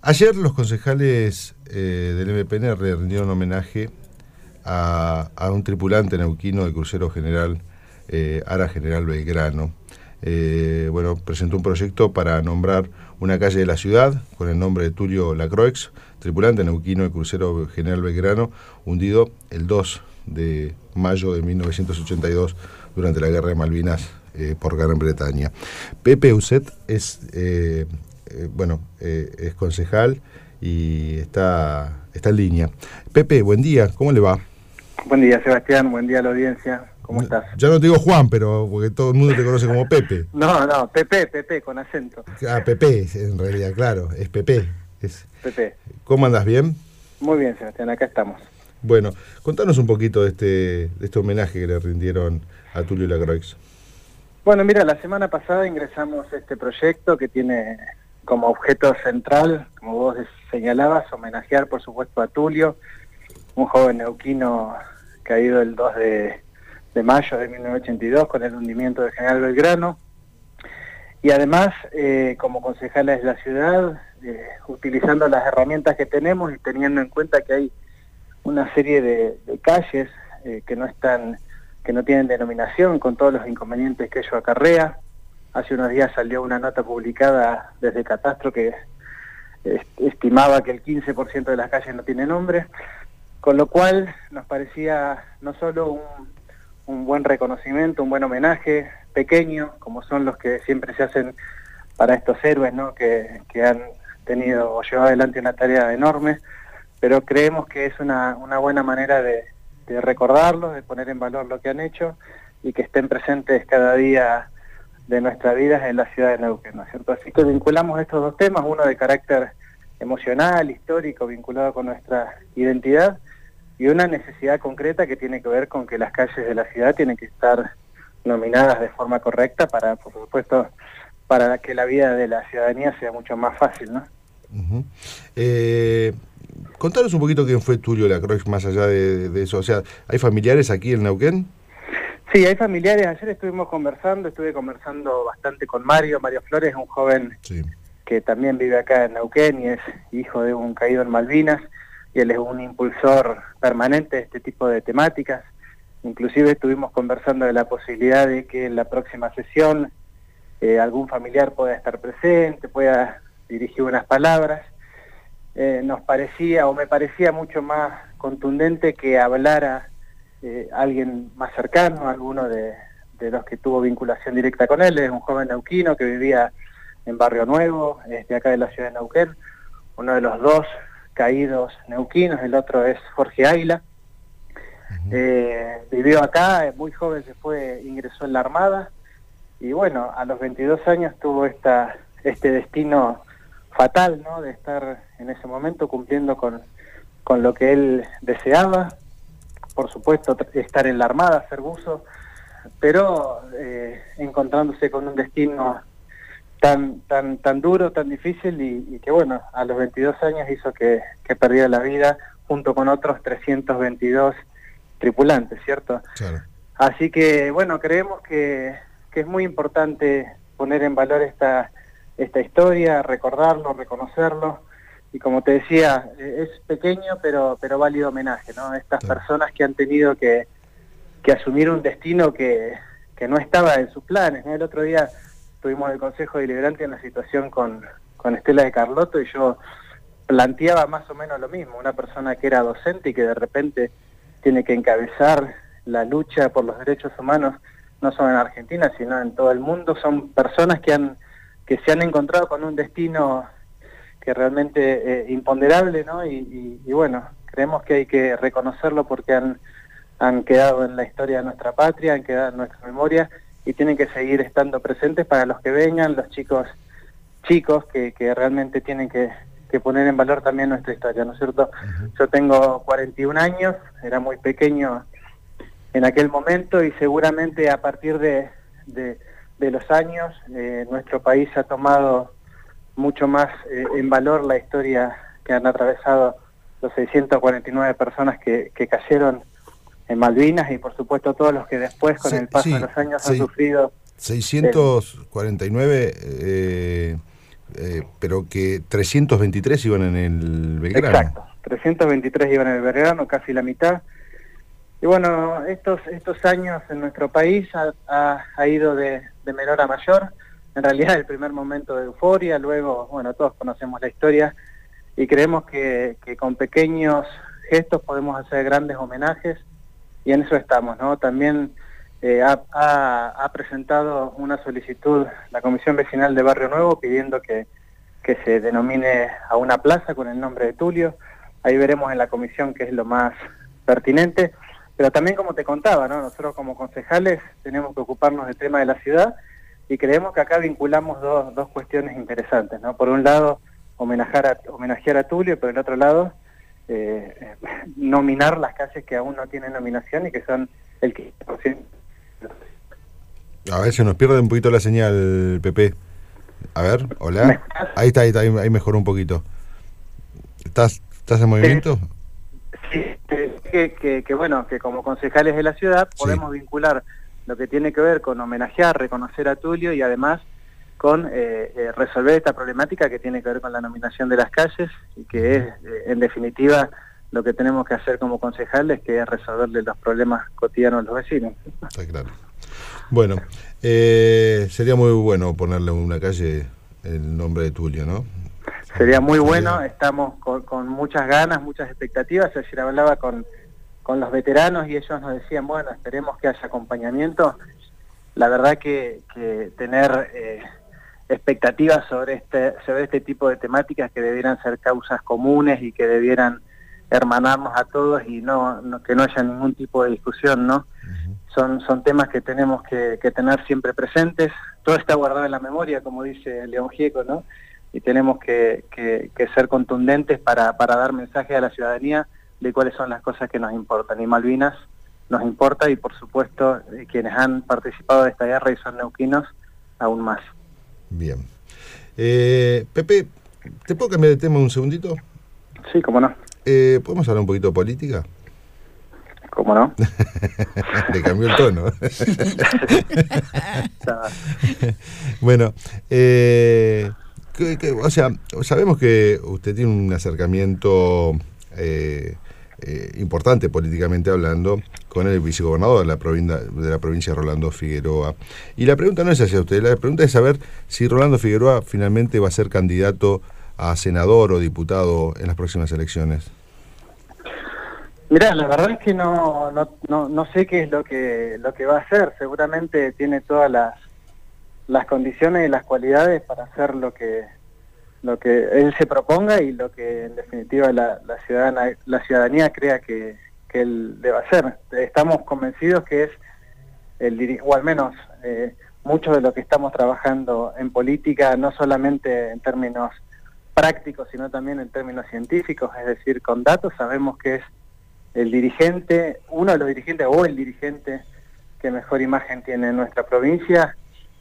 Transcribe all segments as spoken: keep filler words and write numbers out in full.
Ayer los concejales eh, del M P N le rindieron homenaje a, a un tripulante neuquino del crucero general eh, Ara General Belgrano. Eh, bueno, presentó un proyecto para nombrar una calle de la ciudad con el nombre de Tulio Lacroix, tripulante neuquino del crucero General Belgrano, hundido el dos de mayo de mil novecientos ochenta y dos durante la Guerra de Malvinas eh, por Gran Bretaña. Pepe Uset es... Eh, Eh, bueno, eh, es concejal y está, está en línea. Pepe, buen día, ¿cómo le va? Buen día, Sebastián, buen día a la audiencia, ¿cómo no, estás? Ya no te digo Juan, pero porque todo el mundo te conoce como Pepe. No, no, Pepe, Pepe, con acento. Ah, Pepe, en realidad, claro, es Pepe. Es... Pepe. ¿Cómo andas, bien? Muy bien, Sebastián, acá estamos. Bueno, contanos un poquito de este, de este homenaje que le rindieron a Tulio Lacroix. Bueno, mira, la semana pasada ingresamos este proyecto que tiene como objeto central, como vos señalabas, homenajear por supuesto a Tulio, un joven neuquino caído el dos de mayo de mil novecientos ochenta y dos con el hundimiento del General Belgrano, y además eh, como concejales de la ciudad, eh, utilizando las herramientas que tenemos y teniendo en cuenta que hay una serie de, de calles eh, que no están, que no tienen denominación, con todos los inconvenientes que ello acarrea. Hace unos días salió una nota publicada desde Catastro que estimaba que el quince por ciento de las calles no tiene nombre, con lo cual nos parecía no solo un, un buen reconocimiento, un buen homenaje, pequeño, como son los que siempre se hacen para estos héroes, ¿no? que, que han tenido o llevado adelante una tarea enorme, pero creemos que es una, una buena manera de, de recordarlos, de poner en valor lo que han hecho y que estén presentes cada día de nuestra vida en la ciudad de Neuquén, ¿no es cierto? Así que vinculamos estos dos temas, uno de carácter emocional, histórico, vinculado con nuestra identidad, y una necesidad concreta que tiene que ver con que las calles de la ciudad tienen que estar nominadas de forma correcta para, por supuesto, para que la vida de la ciudadanía sea mucho más fácil, ¿no? Uh-huh. eh, contanos un poquito quién fue Tulio Lacroix, más allá de, de eso, o sea, ¿hay familiares aquí en Neuquén? Sí, hay familiares. Ayer estuvimos conversando, estuve conversando bastante con Mario. Mario Flores, un joven sí. que también vive acá en Neuquén y es hijo de un caído en Malvinas, y él es un impulsor permanente de este tipo de temáticas. Inclusive estuvimos conversando de la posibilidad de que en la próxima sesión eh, algún familiar pueda estar presente, pueda dirigir unas palabras. Eh, nos parecía, o me parecía mucho más contundente que hablara Eh, alguien más cercano, alguno de, de los que tuvo vinculación directa con él. Es un joven neuquino que vivía en Barrio Nuevo, es de acá de la ciudad de Neuquén, uno de los dos caídos neuquinos, el otro es Jorge Águila. Uh-huh. eh, vivió acá, muy joven se fue, ingresó en la Armada, y bueno, a los veintidós años tuvo esta, este destino fatal, ¿no? De estar en ese momento cumpliendo con, con lo que él deseaba. Por supuesto, estar en la Armada, hacer buzo, pero eh, encontrándose con un destino tan tan tan duro, tan difícil, y, y que bueno, a los veintidós años hizo que, que perdiera la vida junto con otros trescientos veintidós tripulantes, ¿cierto? Claro. Así que bueno, creemos que, que es muy importante poner en valor esta, esta historia, recordarlo, reconocerlo. Y como te decía, es pequeño pero pero válido homenaje, ¿no? Estas sí. personas que han tenido que, que asumir un destino que, que no estaba en sus planes, ¿no? El otro día tuvimos el Consejo Deliberante en la situación con, con Estela de Carlotto, y yo planteaba más o menos lo mismo. Una persona que era docente y que de repente tiene que encabezar la lucha por los derechos humanos, no solo en Argentina, sino en todo el mundo. Son personas que, han, que se han encontrado con un destino que realmente eh, imponderable, ¿no? Y, y, y bueno, creemos que hay que reconocerlo porque han, han quedado en la historia de nuestra patria, han quedado en nuestra memoria, y tienen que seguir estando presentes para los que vengan, los chicos chicos que, que realmente tienen que, que poner en valor también nuestra historia, ¿no es cierto? Uh-huh. Yo tengo cuarenta y un años, era muy pequeño en aquel momento, y seguramente a partir de, de, de los años eh, nuestro país ha tomado mucho más eh, en valor la historia que han atravesado los seiscientas cuarenta y nueve personas que, que cayeron en Malvinas, y por supuesto todos los que después con sí, el paso sí, de los años sí, han sufrido. seiscientos cuarenta y nueve, eh, eh, pero que trescientos veintitrés iban en el Belgrano. Exacto, trescientos veintitrés iban en el Belgrano, casi la mitad. Y bueno, estos estos años en nuestro país ha, ha, ha ido de, de menor a mayor. En realidad el primer momento de euforia, luego, bueno, todos conocemos la historia y creemos que, que con pequeños gestos podemos hacer grandes homenajes y en eso estamos, ¿no? También eh, ha, ha, ha presentado una solicitud la Comisión Vecinal de Barrio Nuevo pidiendo que, que se denomine a una plaza con el nombre de Tulio. Ahí veremos en la comisión qué es lo más pertinente. Pero también, como te contaba, ¿no? Nosotros como concejales tenemos que ocuparnos del tema de la ciudad y creemos que acá vinculamos dos, dos cuestiones interesantes, ¿no? Por un lado, homenajear a, homenajear a Tulio, pero por el otro lado, eh, nominar las calles que aún no tienen nominación y que son el quince por ciento. A ver, se nos pierde un poquito la señal, Pepe. A ver, hola. Ahí está, ahí está, ahí mejoró un poquito. ¿Estás, estás en movimiento? Sí, que, que, que bueno, que como concejales de la ciudad podemos sí. vincular lo que tiene que ver con homenajear, reconocer a Tulio y además con eh, eh, resolver esta problemática que tiene que ver con la nominación de las calles y que es, eh, en definitiva, lo que tenemos que hacer como concejales, que es resolverle los problemas cotidianos a los vecinos. Está claro. Bueno, eh, sería muy bueno ponerle a una calle el nombre de Tulio, ¿no? Sería muy bueno, estamos con, con muchas ganas, muchas expectativas. Ayer hablaba con, con los veteranos y ellos nos decían, bueno, esperemos que haya acompañamiento. La verdad que, que tener eh, expectativas sobre este, sobre este tipo de temáticas que debieran ser causas comunes y que debieran hermanarnos a todos y no, no que no haya ningún tipo de discusión, ¿no? Uh-huh. Son, son temas que tenemos que, que tener siempre presentes. Todo está guardado en la memoria, como dice León Gieco, ¿no? Y tenemos que, que, que ser contundentes para, para dar mensaje a la ciudadanía de cuáles son las cosas que nos importan. Y Malvinas nos importa y, por supuesto, quienes han participado de esta guerra y son neuquinos, aún más. Bien. Eh, Pepe, ¿te puedo cambiar de tema un segundito? Sí, cómo no. Eh, ¿Podemos hablar un poquito de política? ¿Cómo no? Le cambió el tono. Bueno, eh... Que, que, o sea, sabemos que usted tiene un acercamiento eh, eh, importante políticamente hablando con el vicegobernador de la, provincia, de la provincia de Rolando Figueroa. Y la pregunta no es hacia usted, la pregunta es saber si Rolando Figueroa finalmente va a ser candidato a senador o diputado en las próximas elecciones. Mirá, la verdad es que no, no, no, no sé qué es lo que, lo que va a hacer. Seguramente tiene todas las las condiciones y las cualidades para hacer lo que lo que él se proponga y lo que en definitiva la, la ciudadana la ciudadanía crea que, que él debe hacer. Estamos convencidos que es el dirigente, o al menos eh, mucho de lo que estamos trabajando en política, no solamente en términos prácticos, sino también en términos científicos, es decir, con datos, sabemos que es el dirigente, uno de los dirigentes o el dirigente que mejor imagen tiene en nuestra provincia.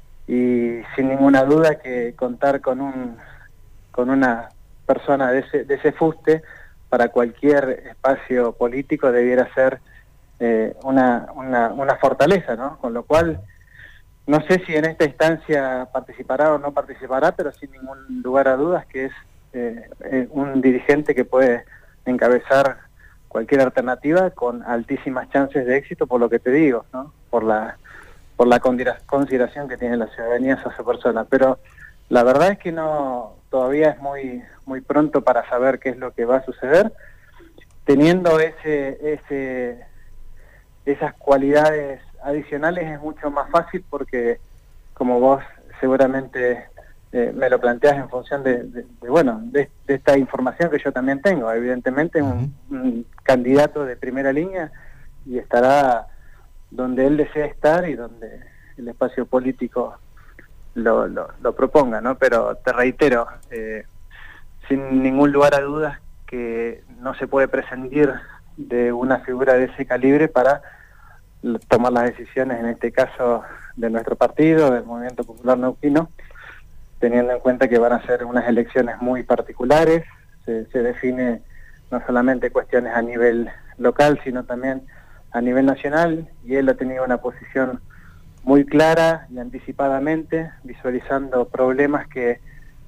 Y sin ninguna duda que contar con un con una persona de ese, de ese fuste para cualquier espacio político debiera ser eh, una, una, una fortaleza, ¿no? Con lo cual, no sé si en esta instancia participará o no participará, pero sin ningún lugar a dudas que es eh, eh, un dirigente que puede encabezar cualquier alternativa con altísimas chances de éxito, por lo que te digo, ¿no? Por la por la consideración que tiene la ciudadanía hacia esa persona. Pero la verdad es que no todavía es muy muy pronto para saber qué es lo que va a suceder. Teniendo ese ese esas cualidades adicionales es mucho más fácil porque, como vos seguramente eh, me lo planteás en función de, de, de bueno de, de esta información que yo también tengo, evidentemente un, un candidato de primera línea y estará donde él desea estar y donde el espacio político lo, lo, lo proponga, ¿no? Pero te reitero, eh, sin ningún lugar a dudas que no se puede prescindir de una figura de ese calibre para tomar las decisiones, en este caso de nuestro partido, del Movimiento Popular Neuquino, teniendo en cuenta que van a ser unas elecciones muy particulares. Se, se define no solamente cuestiones a nivel local, sino también a nivel nacional, y él ha tenido una posición muy clara y anticipadamente, visualizando problemas que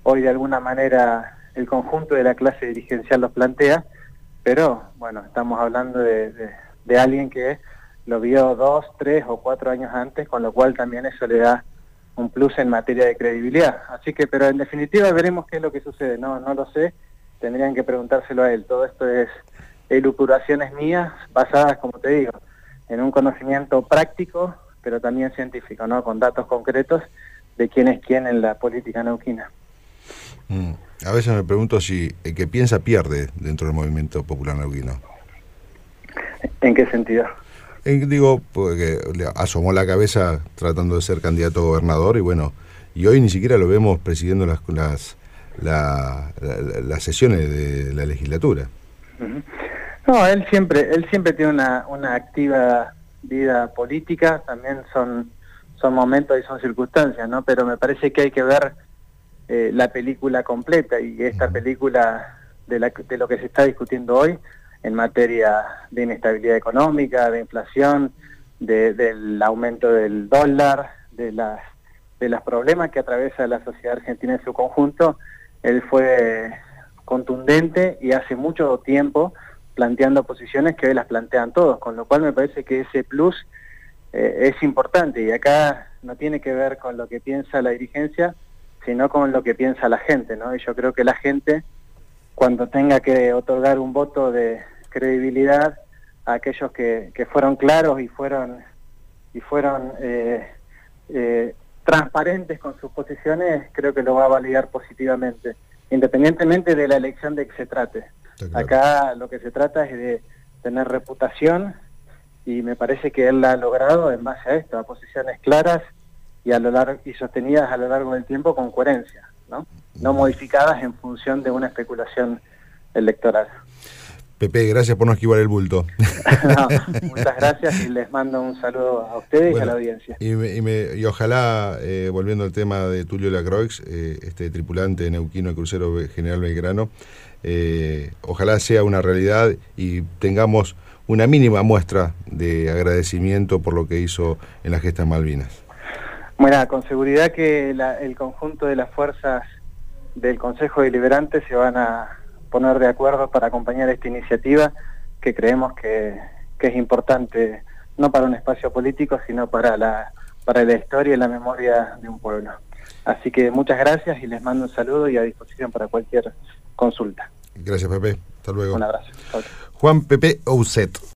hoy de alguna manera el conjunto de la clase dirigencial los plantea, pero bueno, estamos hablando de, de, de alguien que lo vio dos, tres o cuatro años antes, con lo cual también eso le da un plus en materia de credibilidad. Así que, pero en definitiva veremos qué es lo que sucede, no, no lo sé, tendrían que preguntárselo a él. Todo esto es elucubraciones mías basadas, como te digo, en un conocimiento práctico, pero también científico, ¿no? Con datos concretos de quién es quién en la política neuquina. Mm. A veces me pregunto si el que piensa pierde dentro del movimiento popular neuquino. ¿En qué sentido? Eh, digo, porque le asomó la cabeza tratando de ser candidato a gobernador y bueno, y hoy ni siquiera lo vemos presidiendo las las, la, la, las sesiones de la legislatura. Uh-huh. No, él siempre, él siempre tiene una, una activa vida política, también son, son momentos y son circunstancias, ¿no? Pero me parece que hay que ver eh, la película completa, y esta uh-huh. película de, la, de lo que se está discutiendo hoy en materia de inestabilidad económica, de inflación, de, del aumento del dólar, de las de los problemas que atraviesa la sociedad argentina en su conjunto, él fue contundente y hace mucho tiempo planteando posiciones que hoy las plantean todos, con lo cual me parece que ese plus eh, es importante, y acá no tiene que ver con lo que piensa la dirigencia, sino con lo que piensa la gente, ¿no? Y yo creo que la gente, cuando tenga que otorgar un voto de credibilidad a aquellos que, que fueron claros y fueron y fueron eh, eh, transparentes con sus posiciones, creo que lo va a validar positivamente, independientemente de la elección de que se trate. Claro. Acá lo que se trata es de tener reputación, y me parece que él la ha logrado en base a esto, a posiciones claras y a lo largo y sostenidas a lo largo del tiempo con coherencia, ¿no? No modificadas en función de una especulación electoral. Pepe, gracias por no esquivar el bulto. No, muchas gracias y les mando un saludo a ustedes, bueno, y a la audiencia. Y, me, y, me, y ojalá, eh, volviendo al tema de Tulio Lacroix, eh, este tripulante neuquino del crucero General Belgrano, eh, ojalá sea una realidad y tengamos una mínima muestra de agradecimiento por lo que hizo en la gesta Malvinas. Bueno, con seguridad que la, el conjunto de las fuerzas del Consejo Deliberante se van a poner de acuerdo para acompañar esta iniciativa, que creemos que, que es importante, no para un espacio político, sino para la, para la historia y la memoria de un pueblo. Así que muchas gracias y les mando un saludo y a disposición para cualquier consulta. Gracias, Pepe. Hasta luego. Un abrazo. Chau. Juan Pepe Ouzet.